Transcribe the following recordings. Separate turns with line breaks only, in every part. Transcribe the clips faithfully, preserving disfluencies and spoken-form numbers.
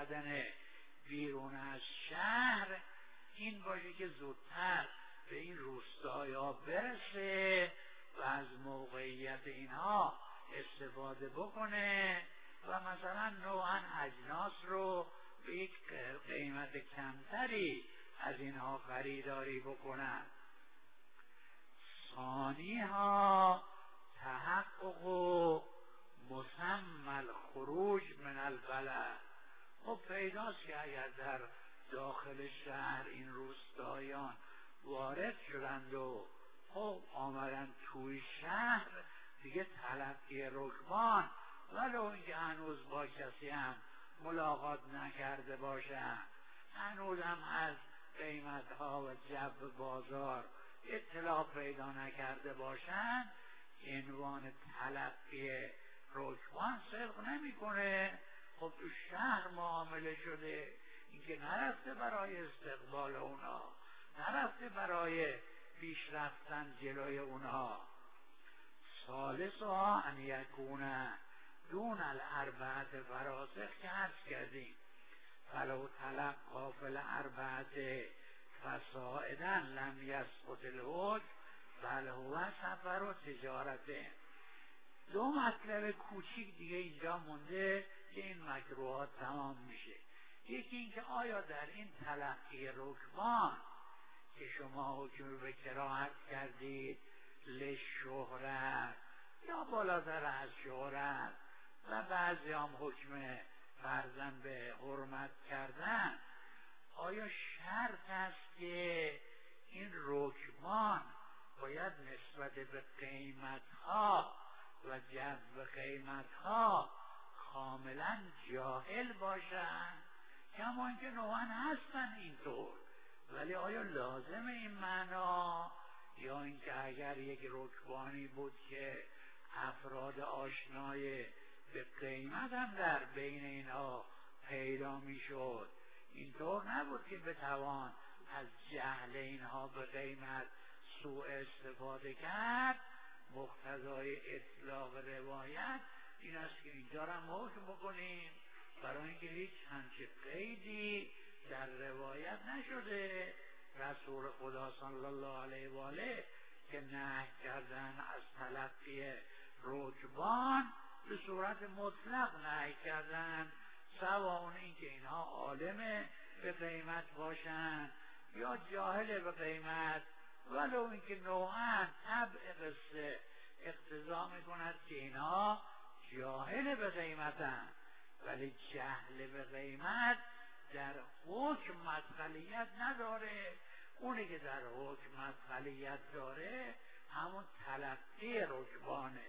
اومدن بیرون از شهر این باشه که زودتر به این روستایا برسه و از موقعیت اینها استفاده بکنه و مثلا نوعا اجناس رو به یک قیمت کمتری از اینها خریداری بکنن. ثانی ها تحقق مسمى الخروج من البلد. خب پیداست که اگر در داخل شهر این روستایان وارد شدند و خب آمدن توی شهر دیگه تلقی رکبان ولو اینکه هنوز با کسی هم ملاقات نکرده باشن، هنوز هم از قیمتها و جو بازار اطلاع پیدا نکرده باشن، عنوان تلقی رکبان صدق نمیکنه. خب تو شهر معامله شده، اینکه نرفته برای استقبال اونها، نرفته برای پیش رفتن جلوی اونها. ثالثها ان یکون دون الاربعه فراسخ که عرض کردیم فلو تلقا فی الاربعه فصاعدا لم یسقط الحکم بل هو سفر و تجارته. دو مطلب کوچیک دیگه اینجا مونده که این مکروهات تمام میشه. یکی اینکه آیا در این تلقی رکبان که شما حکم به کراهت کردید لشهرت یا بالاتر از شهرت و بعضی هم حکم فرضاً به حرمت کردن، آیا شرط است که این رکبان باید نسبت به قیمتها و جذب قیمتها کاملا جاهل باشن؟ کما اینکه نوعا هستن اینطور، ولی آیا لازم این معنا؟ یا اینکه اگر یک رکبانی بود که افراد آشنای به قیمت هم در بین اینها پیدا میشد، اینطور نبود که بتوان از جهل اینها به قیمت سوء استفاده کرد. مقتضای اطلاق روایت این است که اینجا را حکم بکنیم، برای اینکه هیچ همچه قیدی در روایت نشده. رسول خدا صلی الله علیه و آله که نهی کردن از تلقی رکبان به صورت مطلق نهی کردن، سواء این که اینها عالم به قیمت باشن یا جاهل به قیمت، ولو اینکه نوعا طبع قصه اقتضا میکند که اینها جاهل به قیمتن، ولی جهل به قیمت در حکم مدخلیت نداره. اونی که در حکم مدخلیت داره همون تلقی رکبانه.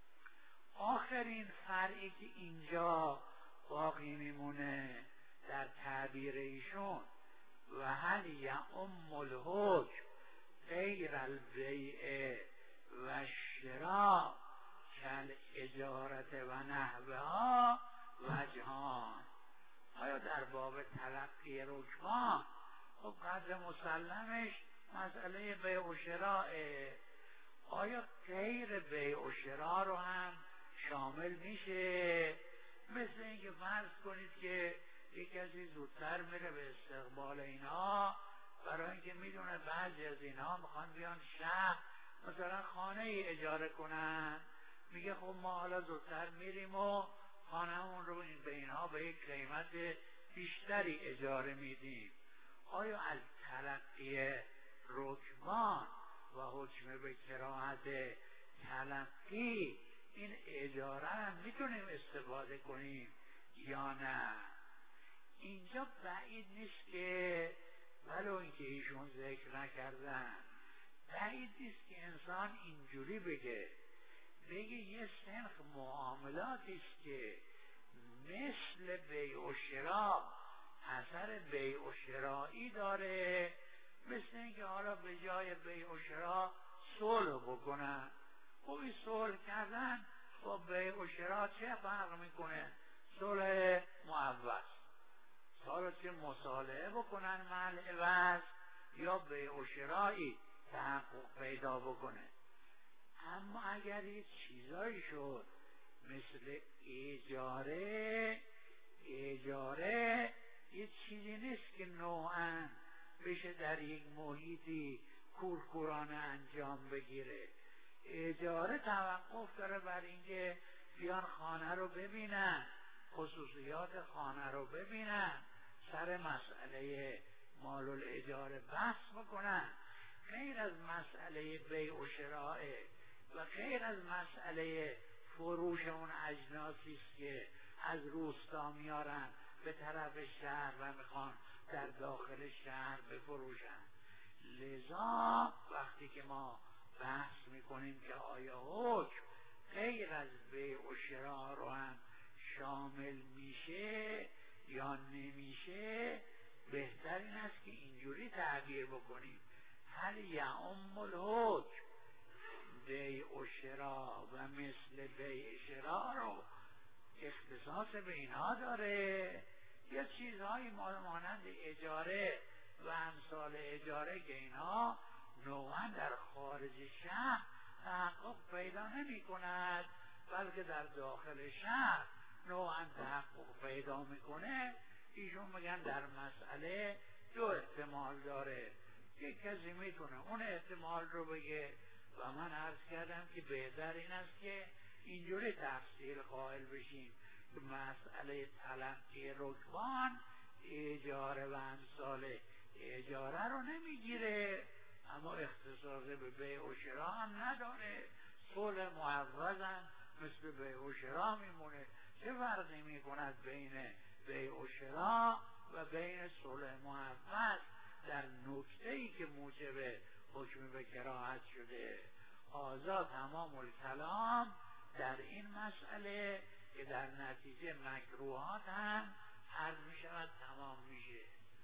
آخرین فرعی که اینجا باقی میمونه در تعبیر ایشون و هل یعم الحکم غیر البیع و شراء کل اجارت و نحوها وجهان. آیا در باب تلقی رکبان خب قدر مسلمش مسئله بیع و شراءه، آیا غیر بیع و شراء رو هم شامل میشه؟ مثل اینکه فرض کنید که یک کسی زودتر میره به استقبال اینها برای اینکه میدونه بعضی از اینها میخوان بیان شهر مثلا خانه ای اجاره کنن، میگه خب ما حالا زودتر میریم و خانه‌مون رو به اینها به یک قیمت بیشتری اجاره میدیم. آیا از تلقی رکبان و حکم به کراهت تلقی این اجاره هم میتونیم استفاده کنیم یا نه؟ اینجا بعید نیست که ولو اینکه ایشون ذکر نکردن، بعید نیست که انسان اینجوری بگه بگه یه سنخ معاملاتی است که مثل بیع و شراء اثر بیع و شرایی داره، مثل اینکه حالا به جای بیع و شراء صلح بکنن. خب این صلح کردن با بیع و شراء چه فرق میکنه؟ صلح معوض، حالا چه مصالحه بکنن محل عوض یا بیع و شرایی تحقق پیدا بکنه. اما اگر یه چیزایی شد مثل اجاره، اجاره یه چیزی نیست که نوعاً بشه در یک محیطی کورکورانه انجام بگیره. اجاره توقف داره بر اینکه بیان خانه رو ببینن، خصوصیات خانه رو ببینن، سر مسئله مال الاجاره بحث بکنن. غیر از مسئله بیع و شراء و غیر از مسئله فروش اون اجناسی است که از روستا میارن به طرف شهر و میخوان در داخل شهر بفروشن. لذا وقتی که ما بحث میکنیم که آیا حکم غیر از بیع و شراء رو هم شامل میشه یا نمیشه، بهتر این است که اینجوری تعبیر بکنیم: هل یعم الحکم بیع و شراء و مثل بیع شراء رو اختصاص به اینها داره، یا چیزهایی مانند اجاره و امثال اجاره که اینها نوعا در خارج شهر تحقق پیدا نمی کند بلکه در داخل شهر نوعا تحقق پیدا میکنه. ایشون میگن در مسئله دو احتمال داره. یک کسی میتونه اون احتمال رو بگه و من عرض کردم که بهتر این است که اینجوری تفسیر قائل بشیم که مسئله تلقی رکبان اجاره و امثال اجاره رو نمیگیره، اما اختصاص به بیع و شراء هم نداره. صلح معوض هم مثل بیع و شراء میمونه. چه فرقی میکند بین بیع و شراء و بین صلح معوض در نکته‌ای که موجب حکم به کراهت شده؟ آزاد تمام الکلام در این مسئله که در نتیجه مکروهات هم عرض می شود تمام میشه.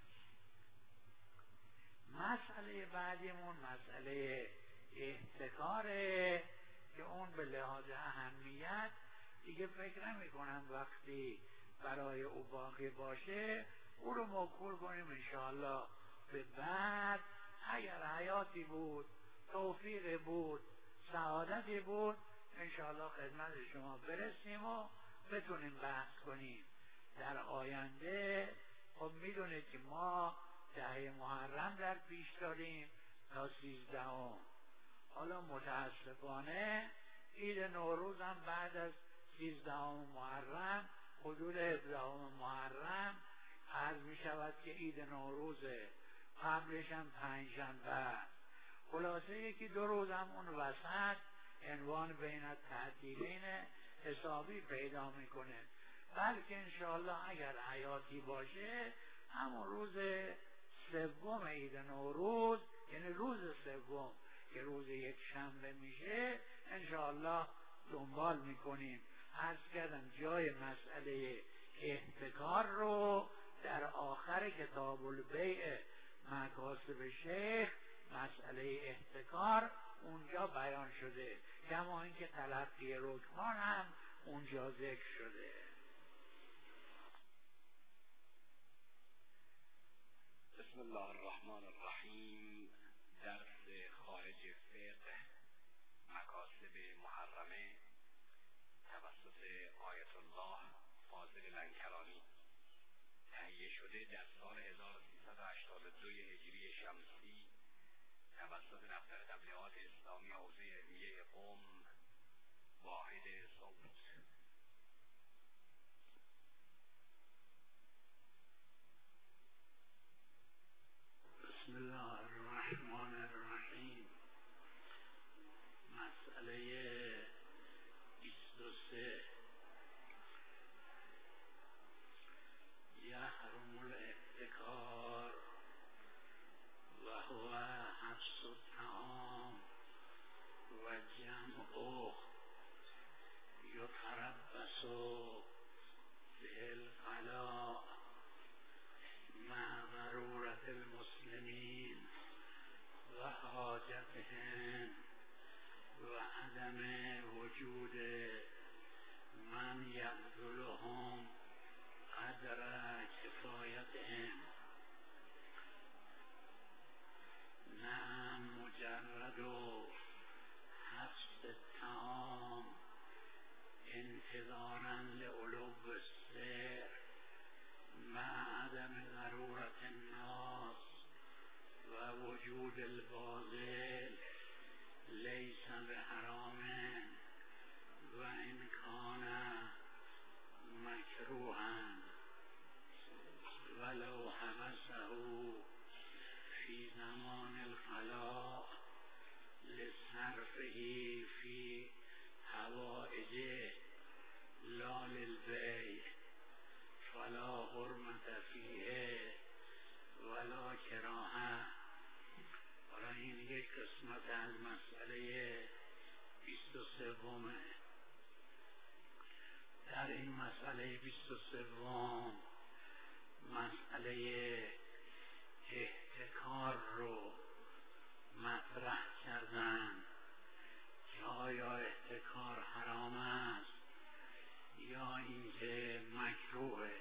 مسئله بعدیمون مسئله احتکاره که اون به لحاظ اهمیت دیگه فکر نمی کنم وقتی برای او باقی باشه او رو موکول کنیم انشاءالله به بعد. اگر حیاتی بود، توفیق بود، سعادتی بود، انشاءالله خدمت شما برسیم و بتونیم بحث کنیم. در آینده خب میدونید که ما دهه محرم در پیش داریم تا سیزدهم. حالا متاسفانه عید نوروز هم بعد از سیزدهم محرم حدود هفدهم محرم عرض می شود که عید نوروزه، قبلش هم پنجشنبه. خلاصه یکی دو روز هم اون وسط عنوان بین التعطیلین حسابی پیدا میکنه. بلکه انشاءالله اگر حیاتی باشه همون روز سوم عید نوروز، یعنی روز سوم که روز یک شنبه میشه، انشاءالله دنبال میکنیم. عرض کردم جای مسئله احتکار رو در آخر کتاب البیع مکاسب شیخ مسئله احتکار اونجا بیان شده، کما اینکه تلقی رکبان هم اونجا ذکر شده.
بسم الله الرحمن الرحیم. درس خارج فقه مکاسب محرمه توسط آیت الله فاضل لنکرانی تهیه شده در سال هزار و سیصد و هشتاد و دو هجری شمسی توسط دفتر تبلیغات اسلامی حوزه علمیه قم واحد صوت.
بسم الله الرحمن الرحیم. مسئله بیست و سه. یحرم الاحتکار و هو حبس الطعام و جمعه یتربص به القضاء مع ضرورت المسلمین و حاجتهم و عدم وجود من یبذلهم قدر کفایتهم. نعم مجرد حبس الطعام انتظارا لعلو السعر نظره فی حوائج لا للبیع فلا حرمت فیه ولا کراهه. برای این یک قسمت از مسئله بیست و سومه. در این مسئله بیست و سوم مسئله احتکار رو مطرح کردن که آیا احتکار حرام است یا اینکه مکروهه.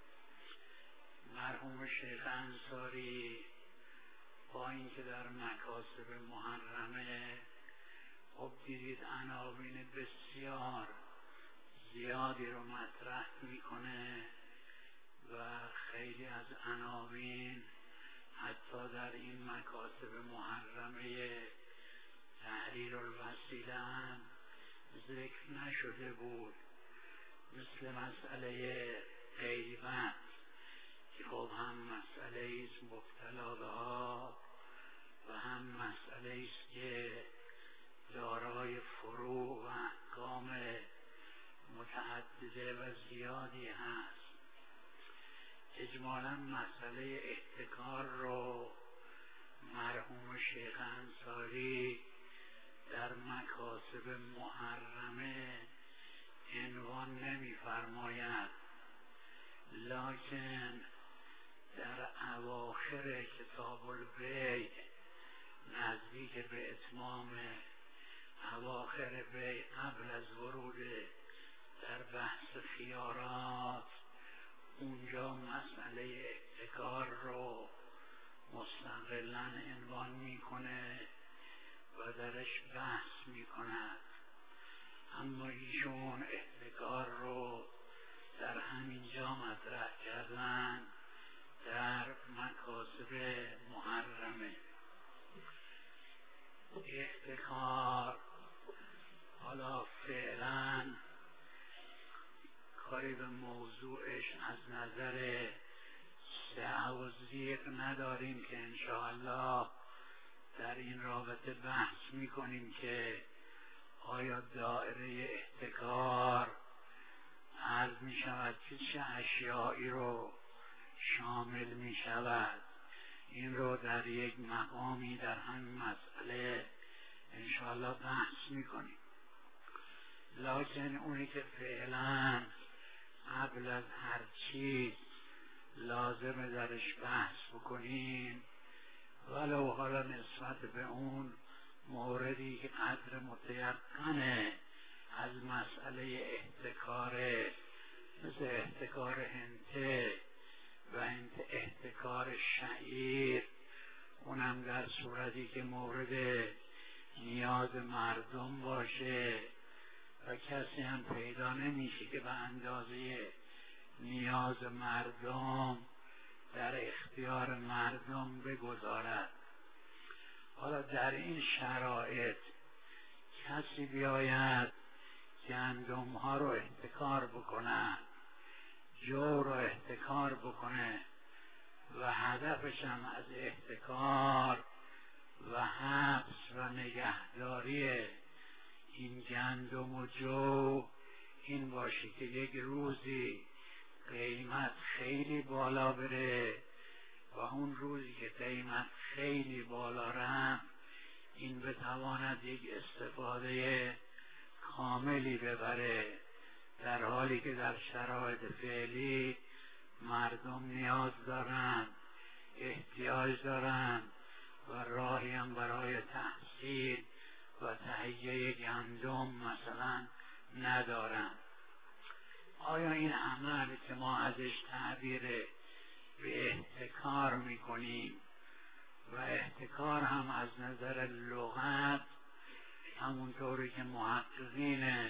مرحوم شیخ انصاری با اینکه در مکاسب محرمه خب دیدید عناوین بسیار زیادی رو مطرح میکنه و خیلی از عناوین حتی در این مکاسب محرمه تحریر الوسیله هم ذکر نشده بود، مثل مسئله غیبت که خب هم مسئله است مبتلا بها و هم مسئله است که دارای فروع و احکام متعدده و زیادی هست. اجمالا مسئله احتکار رو مرحوم شیخ انصاری در مکاسب محرمه عنوان نمی فرماید، لکن در اواخر کتاب البیع نزدیک به اتمام اواخر بیع قبل از ورود در بحث خیارات اونجا مسئله احتکار رو مستقلاً عنوان میکنه و درش بحث میکند. اما ایشون احتکار رو در همین جا مطرح کردن در مکاسب محرمه. احتکار حالا فعلا کاری به موضوعش از نظر سعی و ضیق نداریم که انشاءالله در این رابطه بحث میکنیم که آیا دائره احتکار عرض میشود که چه اشیایی رو شامل میشود. این رو در یک مقامی در همین مسئله انشاءالله بحث میکنیم، لکن اونی که فعلا قبل از هر چیز لازم درش بحث بکنیم ولو حالا نسبت به اون موردی که قدر متیقنه از مسئله احتکاره، مثل احتکار هنته و احتکار شعیر، اونم در صورتی که مورد نیاز مردم باشه و کسی هم پیدا نمیشه که به اندازه نیاز مردم در اختیار مردم بگذارد. حالا در این شرایط کسی بیاید گندم ها رو احتکار بکنه، جو رو احتکار بکنه و هدفش هم از احتکار و حبس و نگهداری این گندم و جو این باشه که یک روزی قیمت خیلی بالا بره و اون روزی که قیمت خیلی بالا رفت این بتواند یک استفاده کاملی ببره، در حالی که در شرایط فعلی مردم نیاز دارن، احتیاج دارن و راهی هم برای تحصیل و تهیه گندم مثلا ندارن. آیا این عمل که ما ازش تعبیر به احتکار میکنیم و احتکار هم از نظر لغت همونطوری که محققین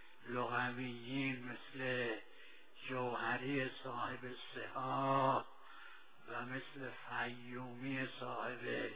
لغویین مثل جوهری صاحب صحاح و مثل فیومی صاحب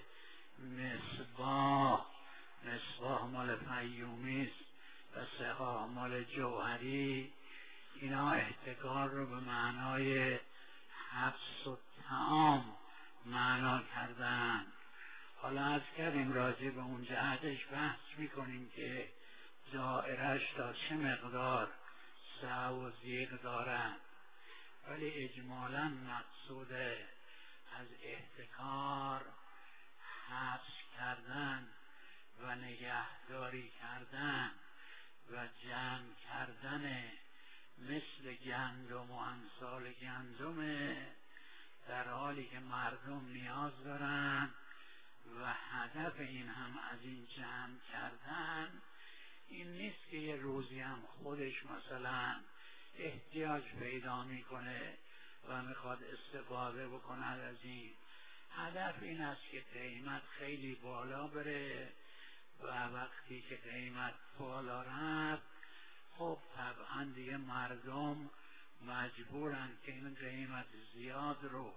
مصباح، مصباح مال فیومی و صحاح مال جوهری، اینا احتکار رو به معنای حبس و طعام معنا کردن. حالا از کردیم راجع به اون جهتش بحث میکنیم که دائرش تا چه مقدار سعی و زیغ دارن، ولی اجمالا مقصود از احتکار حبس کردن و نگهداری کردن و جمع کردن مثل گندم و امثال گندم، در حالی که مردم نیاز دارن و هدف این هم از این جمع کردن این نیست که یه روزی هم خودش مثلا احتیاج پیدا میکنه و میخواد استفاده بکند از این. هدف این است که قیمت خیلی بالا بره و وقتی که قیمت بالا رفت خب طبعا دیگه مردم مجبورن که این قیمت زیاد رو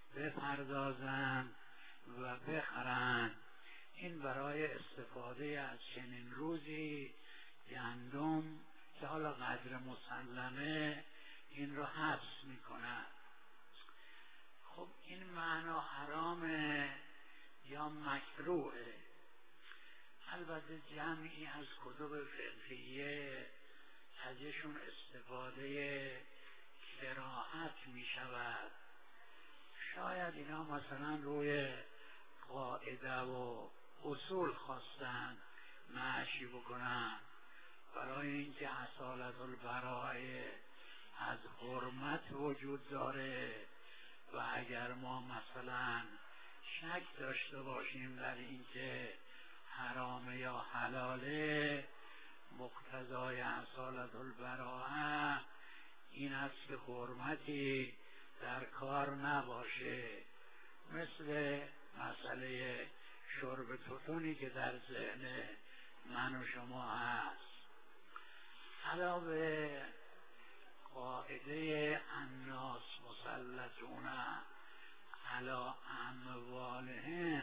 بپردازن و بخرن. این برای استفاده از چنین روزی گندم که حالا قدر مسلمه این رو حبس میکنن. خب این معنا حرامه یا مکروهه؟ البته جمعی از کتب فقهیه ازشون استفاده کراهت می شود. شاید اینا مثلا روی قاعده و اصول خواستن معشی بکنن برای اینکه اصالت البراءه از حرمت وجود داره و اگر ما مثلا شک داشته باشیم در اینکه حرام یا حلاله، مقتضای اصالت البراءه این است که حرمتی در کار نباشه، مثل مسئله شرب توتونی که در ذهن من و شما هست. علاوه قاعده الناس مسلطون علی اموالهم،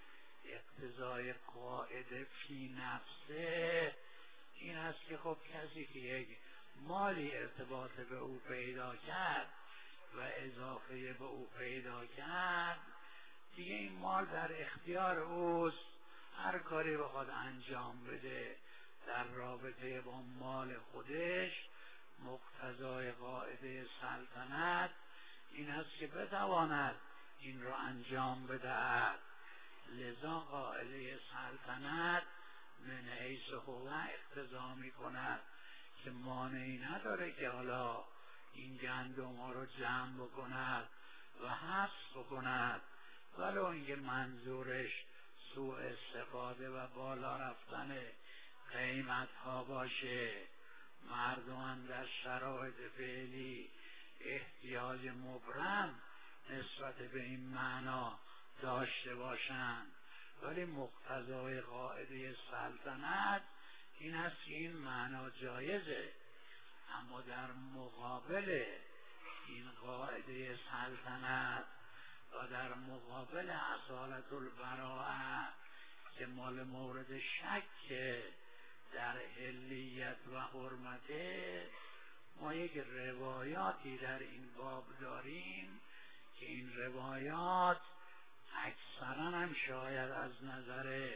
اقتضای قاعده فی نفسه این است که خب کسی که یک مالی ارتباط به او پیدا کرد و اضافه به او پیدا کرد دیگه این مال در اختیار اوست، هر کاری بخواد انجام بده در رابطه با مال خودش. مقتضای قاعده سلطنت این است که بتواند این رو انجام بدهد. لذا قاعده سلطنت من حیث هو اقتضا می کند که مانعی نداره که حالا این گندم ها رو جمع بکند و حبس بکند، ولو اینکه منظورش سوء استفاده و بالا رفتن قیمت ها باشه. مردمان در شرایط فعلی احتیاج مبرم نسبت به این معنا داشته باشند، ولی مقتضای قاعده سلطنت این است که این معنا جایزه. اما در مقابل این قاعده سلطنت و در مقابل اصالت البراءه که مال مورد شک در حلیت و حرمته، ما یک روایاتی در این باب داریم که این روایات اکثرا هم شاید از نظر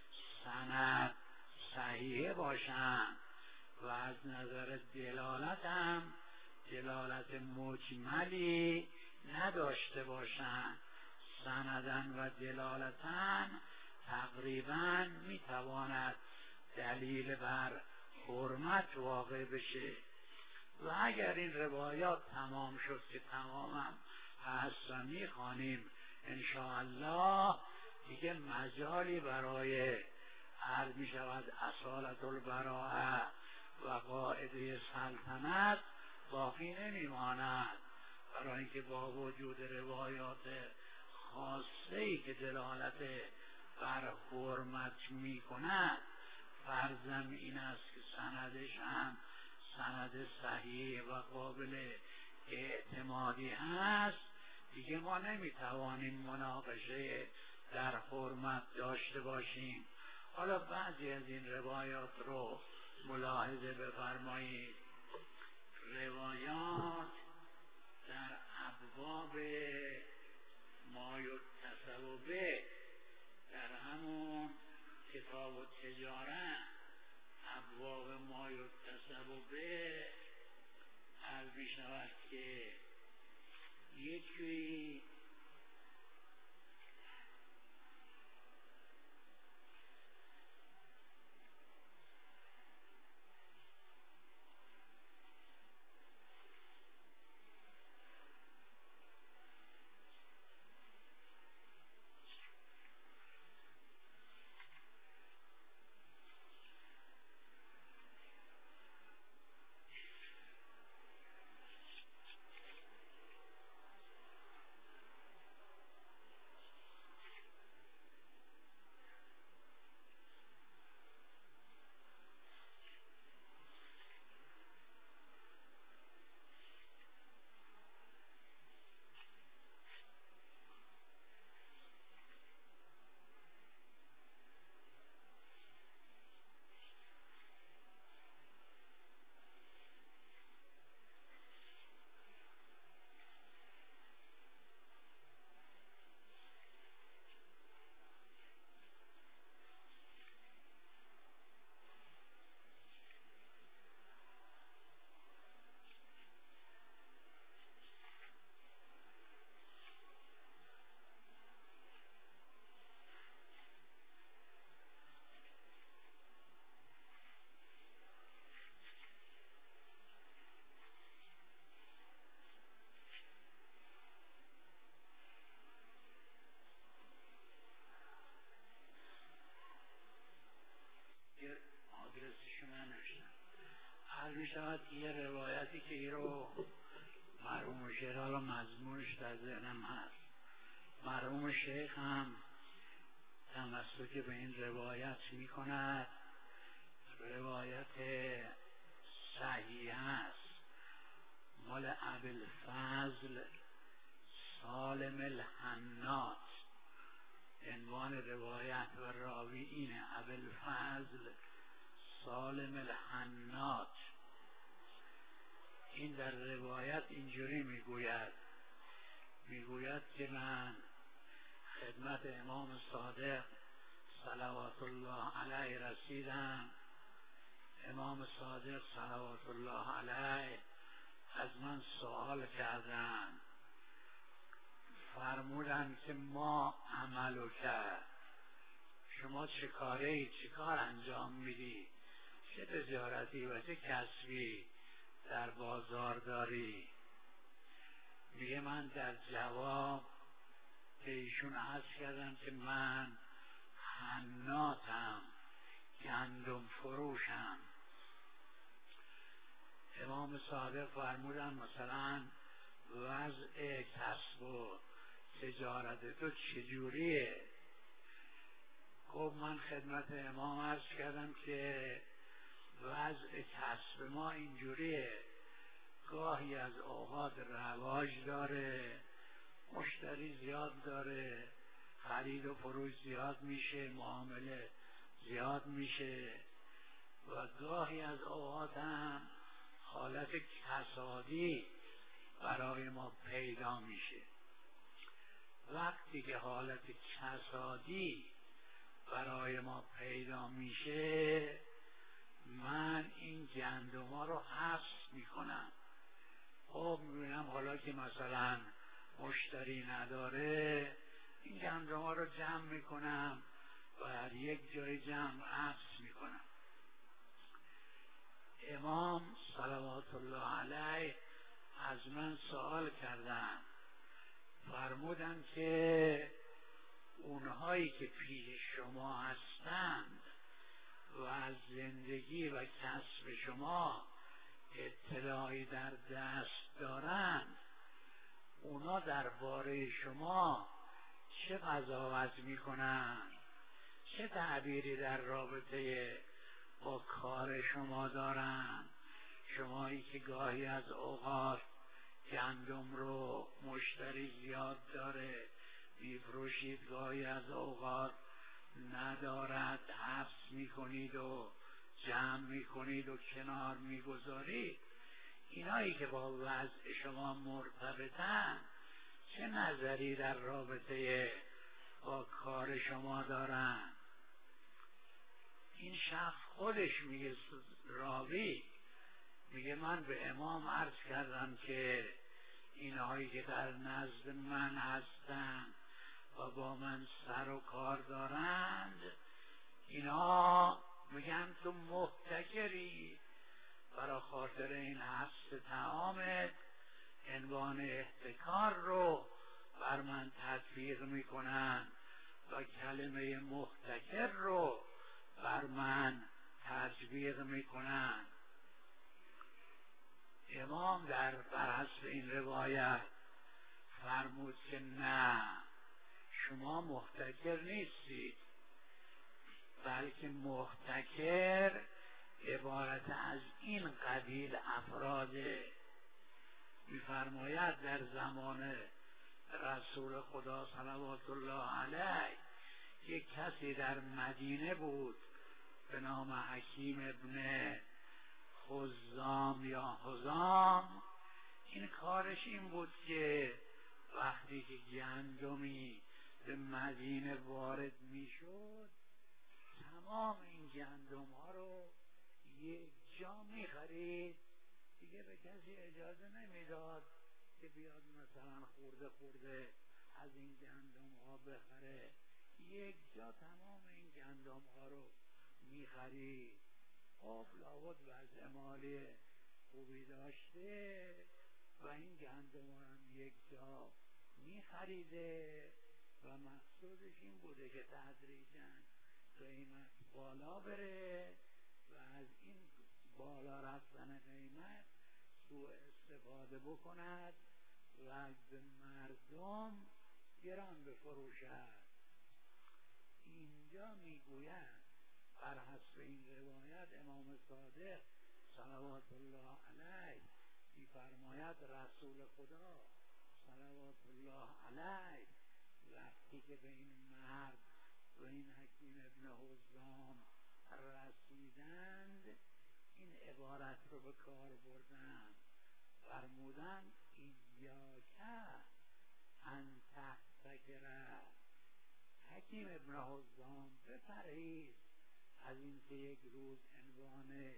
سند صحیح باشند و از نظر دلالت هم دلالت مجملی نداشته باشند. سندن و دلالتن تقریبا میتواند دلیل بر حرمت واقع بشه و اگر این روایات تمام شد که تمامم هست و میخوانیم انشاءالله دیگه مجالی برای عرض می شود اصالت البراءه و قاعده سلطنت باقی نمی ماند، برای اینکه با وجود روایات خاصه‌ای که دلالت بر حرمت می کند، فرضم این است که سندش هم سند صحیح و قابل اعتمادی هست، دیگه ما نمیتوانیم مناقشه در حرمت داشته باشیم. حالا بعضی از این روایات رو ملاحظه بفرمایید. روایات در ابواب ما یتصل به، در همون کتاب و تجارت ابواب ما یکتسب به عرض می شود که یکی آدرسش من نوشتم. حال می شود که یه روایتی که این رو مرحوم شیخ حالا مضمونش در ذهنم هست، مرحوم شیخ هم تمسک به این روایت می کند، روایت صحیح است، مال ابوالفضل سالم الحنات. عنوان روایت و راوی اینه، ابوالفضل سالم الحنات. این در روایت اینجوری میگوید میگوید که من خدمت امام صادق صلوات الله علیه رسیدم. امام صادق صلوات الله علیه از من سوال کردن، فرمودن که ما عملو کرد، شما چه کاره ای، چه کار انجام میدی، چه تجارتی و چه کسبی در بازار داری؟ میگه من در جواب به ایشون عرض کردم که من حناتم، گندم فروشم. امام صادق فرمودن مثلا وضع کسب و تجارت تو چجوریه؟ خب من خدمت امام عرض کردم که وضع کسب ما اینجوریه، گاهی از اوقات رواج داره، مشتری زیاد داره، خرید و فروش زیاد میشه، معامله زیاد میشه، و گاهی از اوقات هم حالت کسادی برای ما پیدا میشه. وقتی که حالت کسادی برای ما پیدا میشه، من این گندما رو حبس میکنم. خب میبینم حالا که مثلا مشتری نداره، این گندما رو جمع میکنم و یک جای جمع حبس میکنم. امام صلوات الله علیه از من سوال کردن، فرمودن که اونهایی که پیش شما هستند و از زندگی و کسب شما اطلاعی در دست دارند، اونا درباره شما چه قضاوت میکنن، چه تعبیری در رابطه با کار شما دارن؟ شمایی که گاهی از اوقات گندم رو مشتری زیاد داره میفروشید، گاهی از اوقات ندارد حبس میکنید و جمع میکنید و کنار میگذارید. اینایی که با وضع شما مرتبطن چه نظری در رابطه با کار شما دارن. این شخص خودش میگه، راوی میگه من به امام عرض کردم که اینهایی که در نزد من هستند و با من سر و کار دارند، اینا میگن تو محتکری، برای خاطر این حبس طعامت عنوان احتکار رو بر من تطبیق میکنن و کلمه محتکر رو بر من تطبیق میکنن. امام در بر حسب این روایت فرمود که نه، شما محتکر نیستید، بلکه محتکر عبارت از این قبیل افراده. می‌فرماید در زمان رسول خدا صلوات الله علیه یک کسی در مدینه بود به نام حکیم ابن خزام یا حزام. این کارش این بود که وقتی که گندمی به مدینه وارد میشد، تمام این گندم ها رو یک جا میخرید، دیگه به کسی اجازه نمیداد که بیاد مثلا خورده خورده از این گندم ها بخره. یک جا تمام این گندم ها رو میخرید. خب لابد وضع مالی خوبی داشته و این گندم ها هم یک جا میخریده و مقصودش این بوده که تدریجاً قیمت بالا بره و از این بالا رفتن قیمت سوء استفاده بکند و به مردم گران بفروشد. اینجا میگوید بر حسب این روایت امام صادق صلوات الله علیه می‌فرماید رسول خدا صلوات الله علیه وقتی که به این مرد و این حکیم ابن حزام رسیدند، این عبارت رو به کار بردند، فرمودند ایاک ان تحتکر. حکیم ابن حزام بپرهیز از این که یک روز عنوان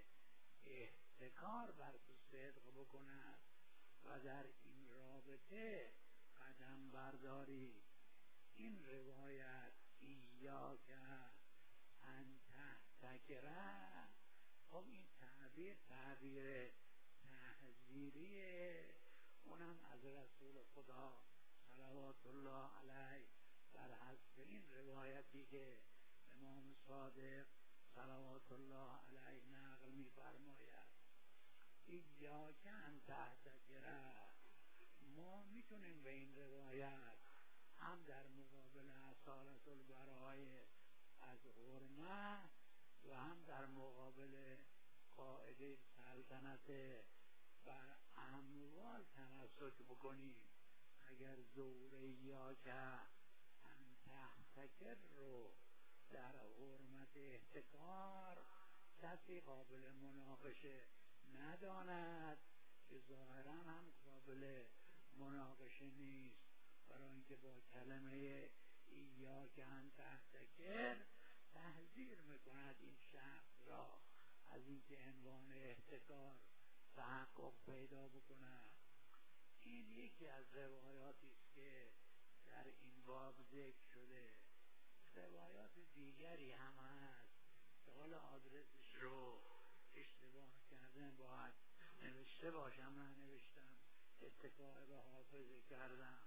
احتکار بر تو صدق بکند و در این رابطه قدم برداری. این روایت ایاک ان تحتکر، خب این تعبیر تعبیر تحذیریه، اونم از رسول خدا صلوات الله علیه بر حسب این روایتی که امام صادق صلوات الله علیه نقل می‌فرماید ایاک ان تحتکر. ما میتونیم به این روایت هم در مقابل اصالت البرای از حرمت و هم در مقابل قاعده سلطنت بر اموال تمسک بکنیم. اگر زور ایاک ان تحتکر رو در حرمت احتکار کسی قابل مناقشه نداند، که ظاهرا هم قابل مناقشه نیست، برای اینکه با کلمه ایاک ان تحتکر تحذیر میکند این شخص را از اینکه عنوان احتکار تحقق پیدا بکند. این یکی از روایاتی است که در این باب ذکر شده. روایات دیگری هم هست که حالا آدرسش رو اشتباه کردن، باید نوشته باشم، ننوشتم، اتکاع به حافظه کردم.